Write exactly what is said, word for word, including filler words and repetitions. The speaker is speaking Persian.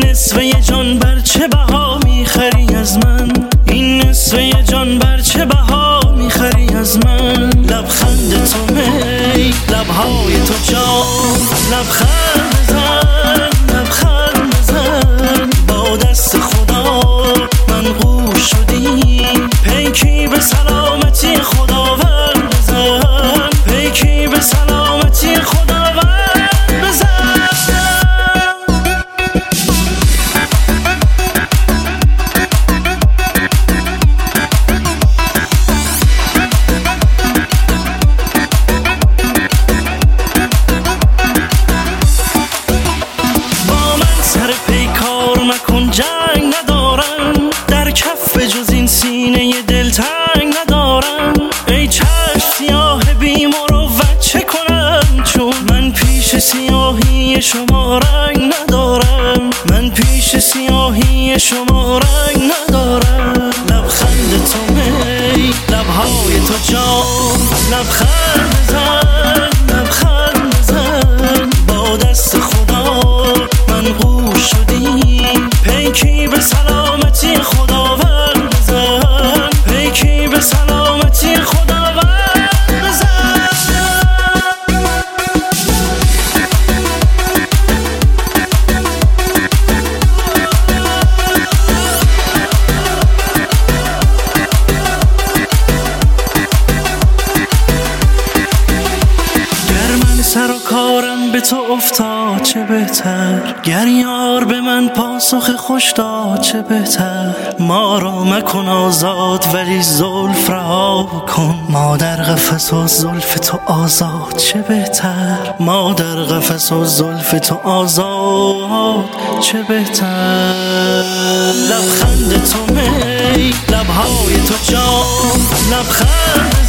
نصفه جان بر چه بها میخری از من؟ این نصفه جان بر چه بها میخری از من؟ لبخند تو می، لبهای تو جان، لبخند بزن، لبخند بزن. با دست خدا منقوش شدی، پیکی به سلامتی خداوند بزن، پیکی به سلامتی خداوند بزن. با من سر پیکار مکن، جنگ ندارم، در کف جز این سینه دلتنگ ندارم. ای چشم سیاه بی مروت چه کنم، چون من پیش سیاهی شما رنگ ندارم، من پیش سیاهی شما رنگ ندارم. لبخند تو می، لبهای تو جان، لبخند بزن، لبخند بزن. با دست خدا منقوش شدی، پیکی به سلامتی خداوند بزن، پیکی به سلامتی خداوند بزن. سر و کارم به تو افتاد چه بهتر، گر یار به من پاسخ خوش داد چه بهتر. ما را مکن آزاد ولی زلف رها کن، ما در قفس و زلف تو آزاد چه بهتر، ما در قفس و زلف تو آزاد چه بهتر. لبخند تو می، لبهای تو جان، لبخند